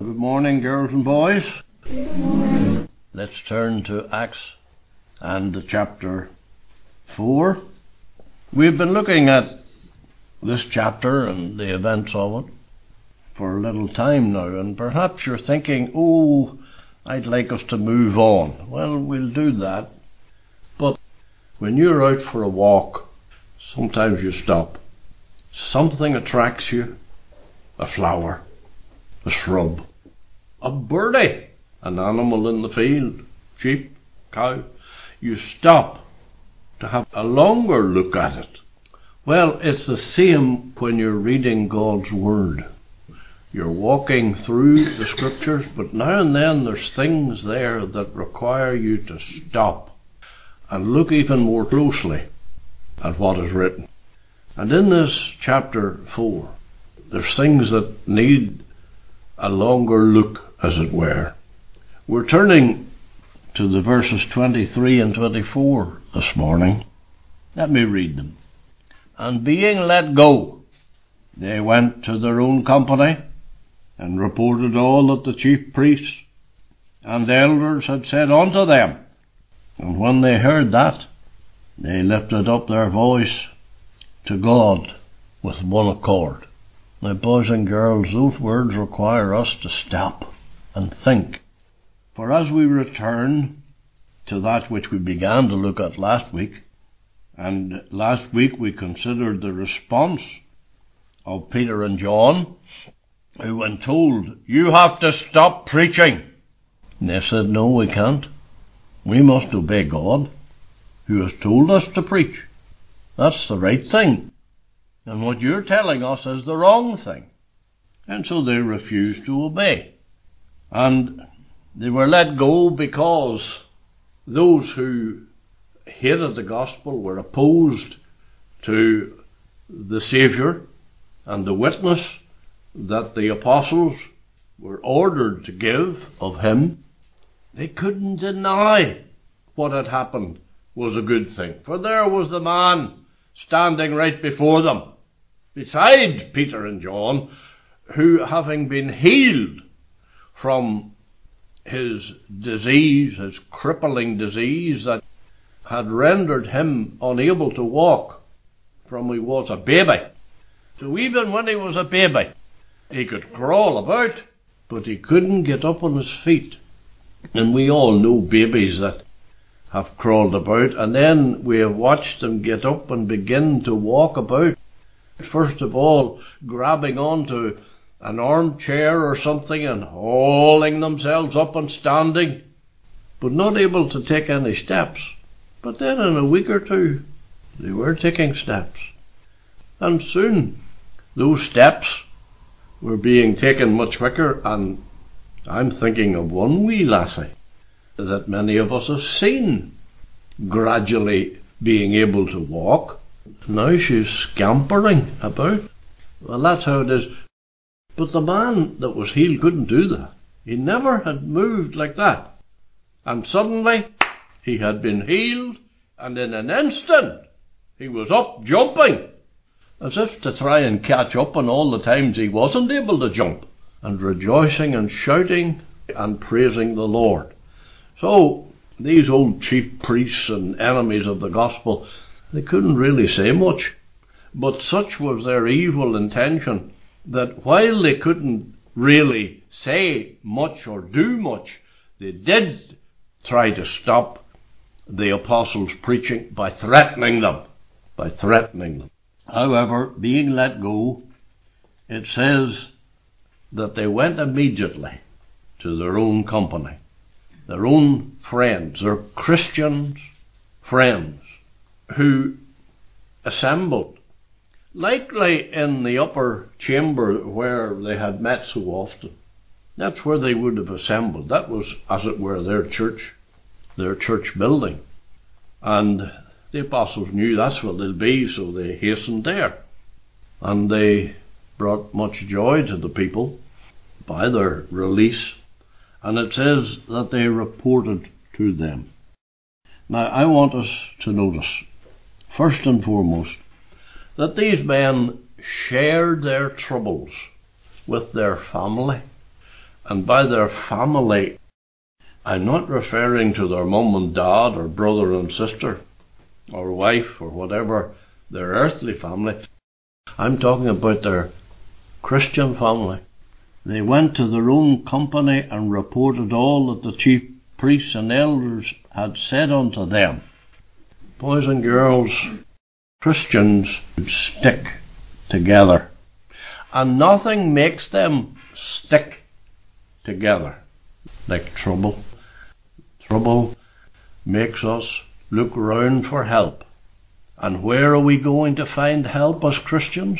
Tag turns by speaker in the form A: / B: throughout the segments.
A: Good morning, girls and boys.
B: Good morning.
A: Let's turn to Acts and chapter 4. We've been looking at this chapter and the events of it for a little time now, and perhaps you're thinking, I'd like us to move on. Well, we'll do that. But when you're out for a walk, sometimes you stop. Something attracts you. A flower, a shrub, a birdie, an animal in the field, sheep, cow. You stop to have a longer look at it. Well, it's the same when you're reading God's Word. You're walking through the Scriptures, but now and then there's things there that require you to stop and look even more closely at what is written. And in this chapter 4, there's things that need a longer look, as it were. We're turning to the verses 23 and 24 this morning. Let me read them. And being let go, they went to their own company and reported all that the chief priests and elders had said unto them. And when they heard that, they lifted up their voice to God with one accord. Now, boys and girls, those words require us to stop and think. For as we return to that which we began to look at last week, and last week we considered the response of Peter and John, who when told, you have to stop preaching, and they said, no, we can't. We must obey God, who has told us to preach. That's the right thing. And what you're telling us is the wrong thing. And so they refused to obey. And they were let go because those who hated the gospel were opposed to the Saviour and the witness that the apostles were ordered to give of him. They couldn't deny what had happened was a good thing. For there was the man standing right before them, beside Peter and John, who, having been healed from his disease, his crippling disease that had rendered him unable to walk from he was a baby. So even when he was a baby, he could crawl about, but he couldn't get up on his feet. And we all know babies that have crawled about, and then we have watched them get up and begin to walk about. First of all, grabbing onto an armchair or something and hauling themselves up and standing, but not able to take any steps. But then in a week or two, they were taking steps. And soon, those steps were being taken much quicker, and I'm thinking of one wee lassie that many of us have seen gradually being able to walk. Now she's scampering about. Well, that's how it is. But the man that was healed couldn't do that. He never had moved like that. And suddenly, he had been healed, and in an instant, he was up jumping, as if to try and catch up on all the times he wasn't able to jump, and rejoicing and shouting and praising the Lord. So, these old chief priests and enemies of the gospel, they couldn't really say much. But such was their evil intention that while they couldn't really say much or do much, they did try to stop the apostles' preaching by threatening them. However, being let go, it says that they went immediately to their own company, their own friends, their Christians' friends, who assembled, likely in the upper chamber where they had met so often. That's where they would have assembled. That was, as it were, their church building. And the apostles knew that's where they'll be, so they hastened there. And they brought much joy to the people by their release. And it says that they reported to them. Now, I want us to notice, first and foremost, that these men shared their troubles with their family. And by their family, I'm not referring to their mum and dad or brother and sister or wife or whatever, their earthly family. I'm talking about their Christian family. They went to their own company and reported all that the chief priests and elders had said unto them. Boys and girls, Christians stick together. And nothing makes them stick together like trouble. Trouble makes us look round for help. And where are we going to find help as Christians?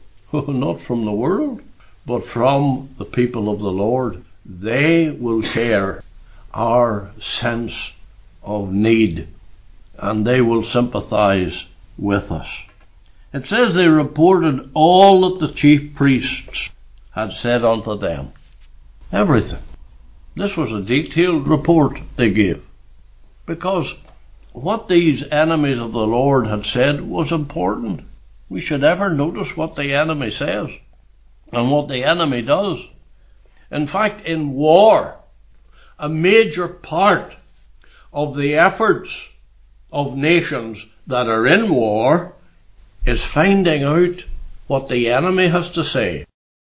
A: Not from the world, but from the people of the Lord. They will share our sense of need, and they will sympathize with us. It says they reported all that the chief priests had said unto them. Everything. This was a detailed report they gave, because what these enemies of the Lord had said was important. We should ever notice what the enemy says and what the enemy does. In fact, in war, a major part of the efforts of nations that are in war is finding out what the enemy has to say,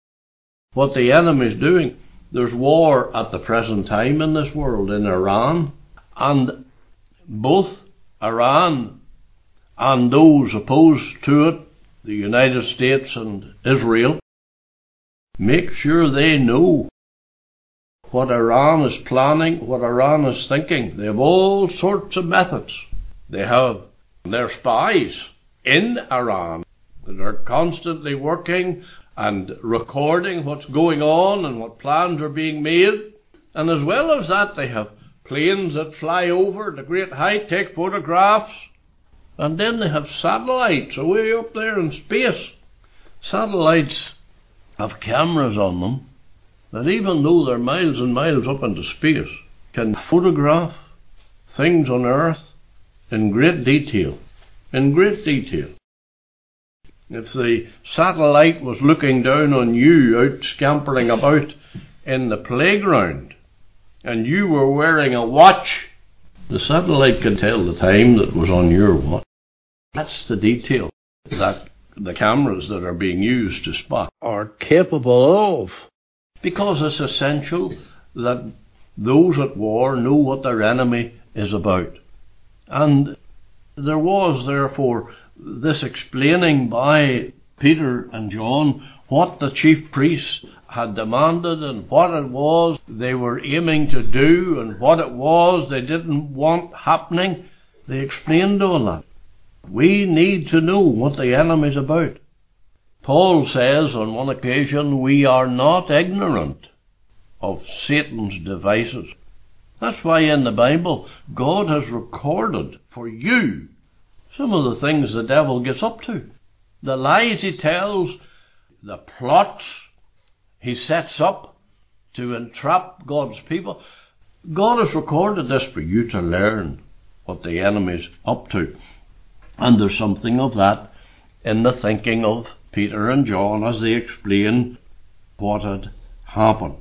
A: what the enemy is doing. There's war at the present time in this world, in Iran, and both Iran and those opposed to it, the United States and Israel, make sure they know what Iran is planning, what Iran is thinking. They have all sorts of methods. They have their spies in Iran that are constantly working and recording what's going on and what plans are being made. And as well as that, they have planes that fly over at a great height, take photographs. And then they have satellites away up there in space. Satellites have cameras on them that, even though they're miles and miles up into space, can photograph things on Earth in great detail. In great detail. If the satellite was looking down on you out scampering about in the playground and you were wearing a watch, the satellite could tell the time that was on your watch. That's the detail that the cameras that are being used to spot are capable of. Because it's essential that those at war know what their enemy is about. And there was, therefore, this explaining by Peter and John what the chief priests had demanded and what it was they were aiming to do and what it was they didn't want happening. They explained all that. We need to know what the enemy's about. Paul says on one occasion, we are not ignorant of Satan's devices. That's why in the Bible, God has recorded for you some of the things the devil gets up to. The lies he tells, the plots he sets up to entrap God's people. God has recorded this for you to learn what the enemy's up to. And there's something of that in the thinking of Peter and John as they explain what had happened.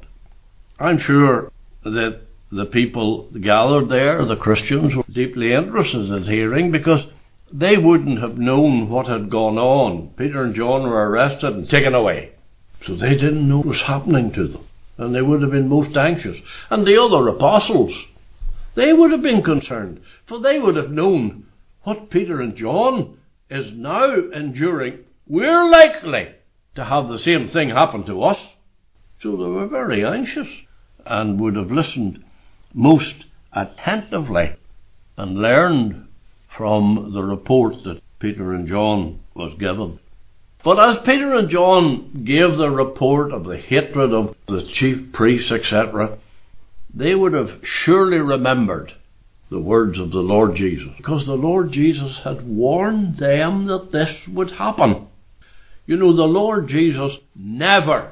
A: I'm sure that the people gathered there, the Christians, were deeply interested in hearing, because they wouldn't have known what had gone on. Peter and John were arrested and taken away. So they didn't know what was happening to them. And they would have been most anxious. And the other apostles, they would have been concerned, for they would have known what Peter and John is now enduring. We're likely to have the same thing happen to us. So they were very anxious and would have listened most attentively and learned from the report that Peter and John was given. But as Peter and John gave the report of the hatred of the chief priests, etc., they would have surely remembered the words of the Lord Jesus, because the Lord Jesus had warned them that this would happen. You know, the Lord Jesus never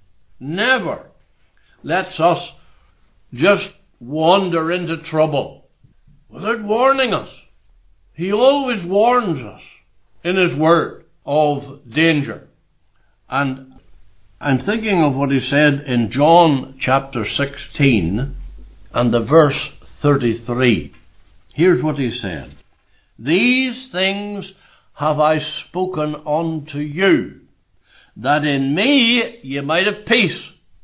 A: lets us just wander into trouble without warning us. He always warns us in His Word of danger. And I'm thinking of what he said in John chapter 16 and the verse 33. Here's what he said. These things have I spoken unto you, that in me ye might have peace.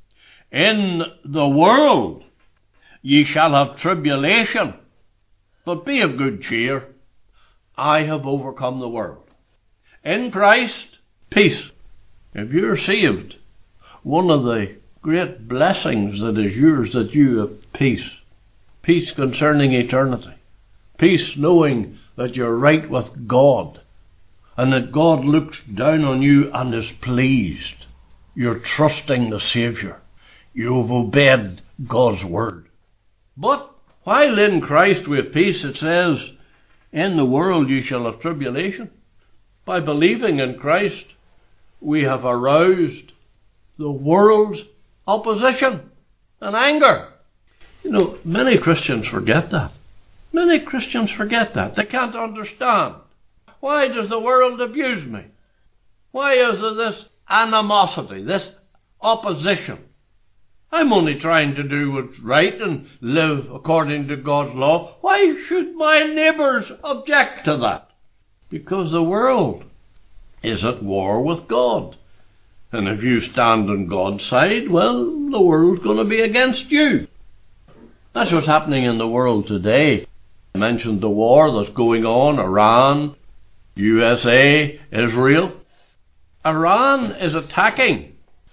A: In the world ye shall have tribulation, but be of good cheer. I have overcome the world. In Christ, peace. If you're saved, one of the great blessings that is yours, that you have peace. Peace concerning eternity. Peace knowing that you're right with God, and that God looks down on you and is pleased. You're trusting the Saviour. You have obeyed God's word. But while in Christ we have peace, it says, in the world you shall have tribulation. By believing in Christ, we have aroused the world's opposition and anger. You know, many Christians forget that. Many Christians forget that. They can't understand. Why does the world abuse me? Why is there this animosity, this opposition? I'm only trying to do what's right and live according to God's law. Why should my neighbours object to that? Because the world is at war with God. And if you stand on God's side, well, the world's going to be against you. That's what's happening in the world today. I mentioned the war that's going on, Iran, USA, Israel. Iran is attacking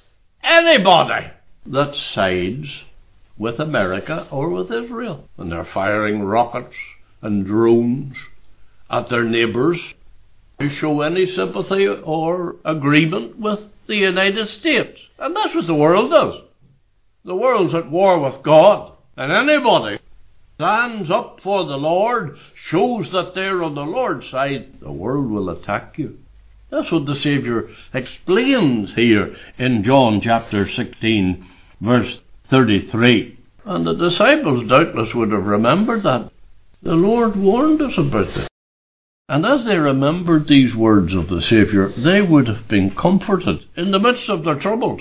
A: anybody that sides with America or with Israel. And they're firing rockets and drones at their neighbours who show any sympathy or agreement with the United States. And that's what the world does. The world's at war with God. And anybody stands up for the Lord, shows that they're on the Lord's side, the world will attack you. That's what the Saviour explains here in John chapter 16, verse 33. And the disciples doubtless would have remembered that. The Lord warned us about this. And as they remembered these words of the Saviour, they would have been comforted in the midst of their troubles.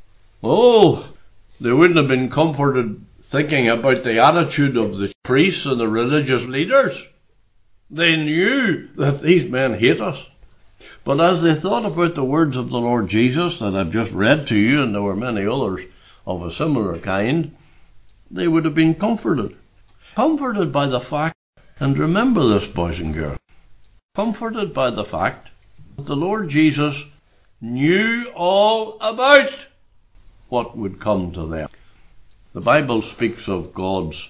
A: Oh, they wouldn't have been comforted thinking about the attitude of the priests and the religious leaders. They knew that these men hate us. But as they thought about the words of the Lord Jesus that I've just read to you, and there were many others of a similar kind, they would have been comforted. Comforted by the fact, and remember this, boys and girls, comforted by the fact that the Lord Jesus knew all about what would come to them. The Bible speaks of God's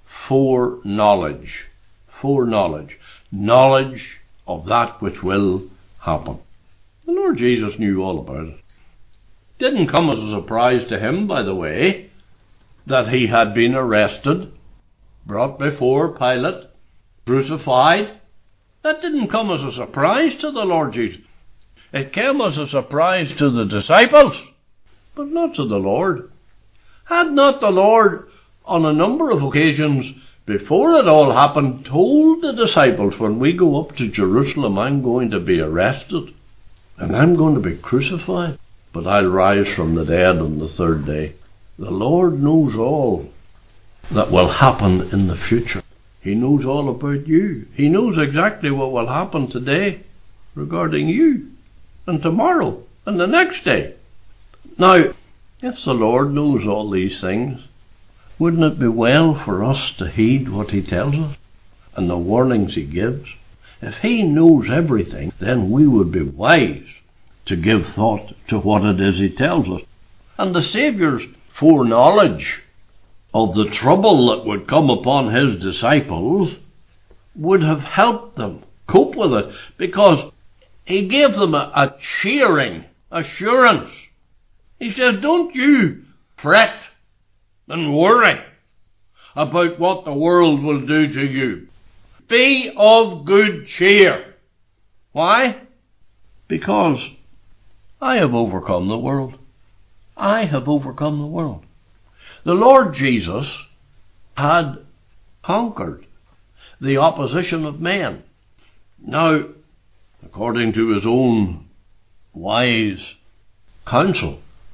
A: foreknowledge. Foreknowledge. Knowledge of that which will happen. The Lord Jesus knew all about it. Didn't come as a surprise to him, by the way, that he had been arrested, brought before Pilate, crucified. That didn't come as a surprise to the Lord Jesus. It came as a surprise to the disciples, but not to the Lord. Had not the Lord, on a number of occasions before it all happened, told the disciples, when we go up to Jerusalem, I'm going to be arrested and I'm going to be crucified, but I'll rise from the dead on the third day. The Lord knows all that will happen in the future. He knows all about you. He knows exactly what will happen today regarding you, and tomorrow, and the next day. Now, if the Lord knows all these things, wouldn't it be well for us to heed what he tells us and the warnings he gives? If he knows everything, then we would be wise to give thought to what it is he tells us. And the Saviour's foreknowledge of the trouble that would come upon his disciples would have helped them cope with it, because he gave them a cheering assurance. He says, don't you fret and worry about what the world will do to you. Be of good cheer. Why? Because I have overcome the world. I have overcome the world. The Lord Jesus had conquered the opposition of men. Now, according to his own wise counsel,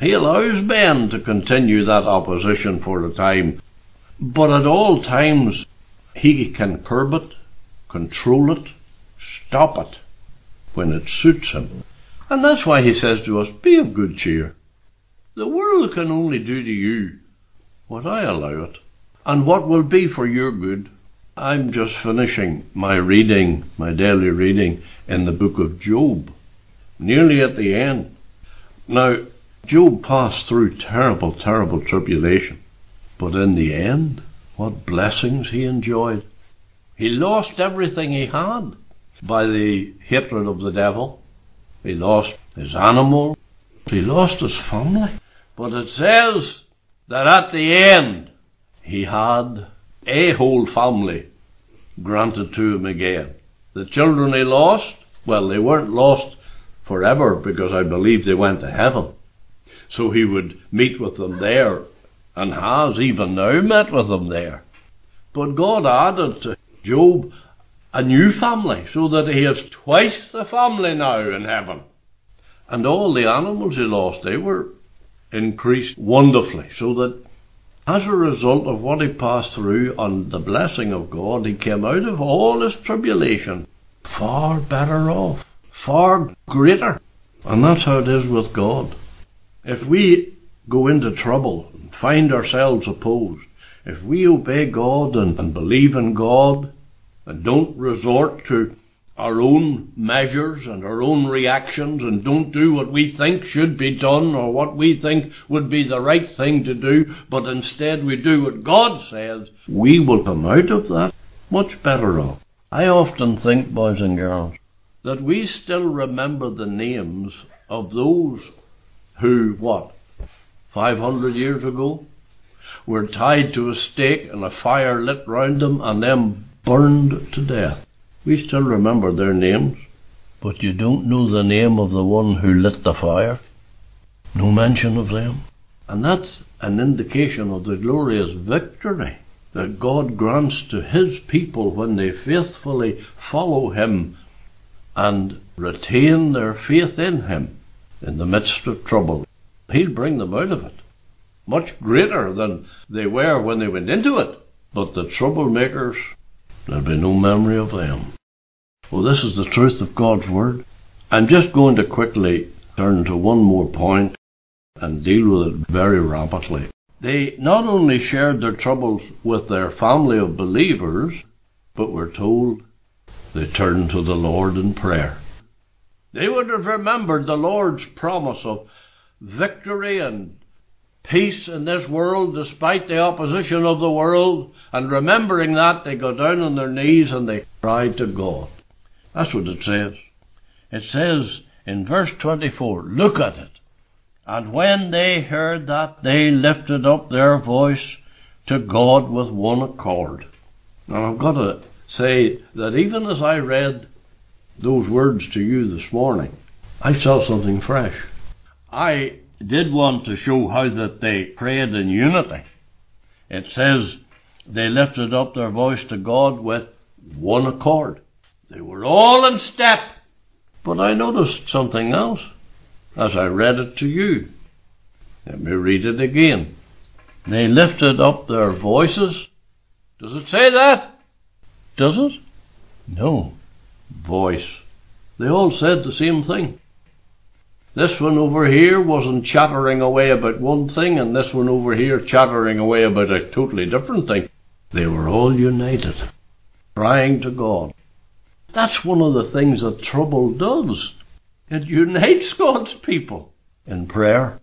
A: He allows men to continue that opposition for a time, but at all times he can curb it, control it, stop it when it suits him. And that's why he says to us, be of good cheer. The world can only do to you what I allow it, and what will be for your good. I'm just finishing my reading, my daily reading in the book of Job, nearly at the end. Now, Job passed through terrible, terrible tribulation, but in the end, what blessings he enjoyed. He lost everything he had by the hatred of the devil. He lost his animal. He lost his family. But it says that at the end, he had a whole family granted to him again. The children he lost, well, they weren't lost forever, because I believe they went to heaven. So he would meet with them there, and has even now met with them there. But God added to Job a new family, so that he has twice the family now in heaven. And all the animals he lost, they were increased wonderfully, so that as a result of what he passed through and the blessing of God, he came out of all his tribulation far better off, far greater. And that's how it is with God. If we go into trouble and find ourselves opposed, if we obey God and believe in God and don't resort to our own measures and our own reactions and don't do what we think should be done or what we think would be the right thing to do, but instead we do what God says, we will come out of that much better off. I often think, boys and girls, that we still remember the names of those who, 500 years ago, were tied to a stake and a fire lit round them and then burned to death. We still remember their names, but you don't know the name of the one who lit the fire. No mention of them. And that's an indication of the glorious victory that God grants to his people when they faithfully follow him and retain their faith in him in the midst of trouble. He'll bring them out of it, much greater than they were when they went into it. But the troublemakers, there'll be no memory of them. Well, this is the truth of God's word. I'm just going to quickly turn to one more point and deal with it very rapidly. They not only shared their troubles with their family of believers, but we're told they turned to the Lord in prayer. They would have remembered the Lord's promise of victory and peace in this world despite the opposition of the world, and remembering that, they go down on their knees and they cried to God. That's what it says. It says in verse 24, look at it. And when they heard that, they lifted up their voice to God with one accord. And I've got to say that even as I read those words to you this morning, I saw something fresh. I did want to show how that they prayed in unity. It says they lifted up their voice to God with one accord. They were all in step. But I noticed something else as I read it to you. Let me read it again. They lifted up their voices. Does it say that? Does it? No. Voice. They all said the same thing. This one over here wasn't chattering away about one thing, and this one over here chattering away about a totally different thing. They were all united, crying to God. That's one of the things that trouble does. It unites God's people in prayer.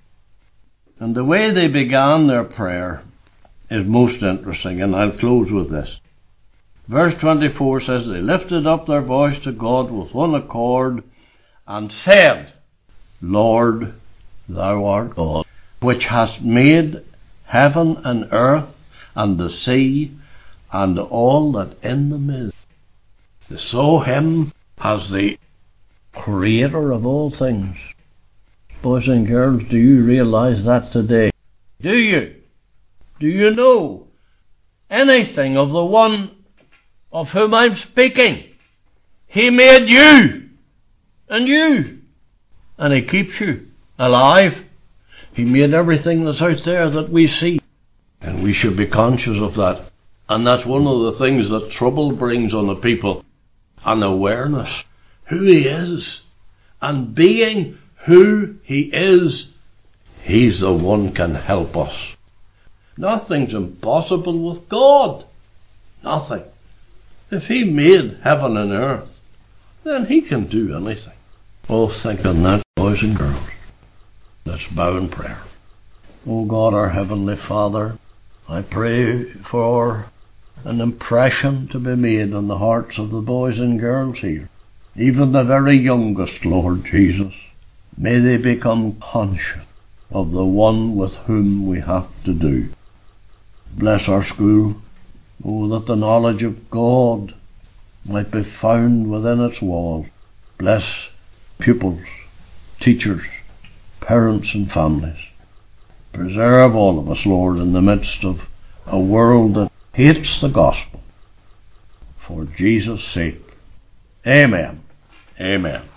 A: And the way they began their prayer is most interesting, and I'll close with this. Verse 24 says, they lifted up their voice to God with one accord and said, Lord, thou art God, which hast made heaven and earth and the sea and all that in them is. They saw him as the creator of all things. Boys and girls, do you realize that today? Do you? Do you know anything of the one of whom I'm speaking? He made you and you, and he keeps you alive. He made everything that's out there that we see. And we should be conscious of that. And that's one of the things that trouble brings on the people. An awareness. Who He is. And being who He is, He's the one can help us. Nothing's impossible with God. Nothing. If He made heaven and earth, then He can do anything. Oh, think on that, boys and girls. Let's bow in prayer. Oh God, our Heavenly Father, I pray for an impression to be made on the hearts of the boys and girls here, even the very youngest, Lord Jesus. May they become conscious of the one with whom we have to do. Bless our school. Oh, that the knowledge of God might be found within its walls. Bless pupils, teachers, parents and families. Preserve all of us, Lord, in the midst of a world that hates the gospel. For Jesus' sake. Amen. Amen.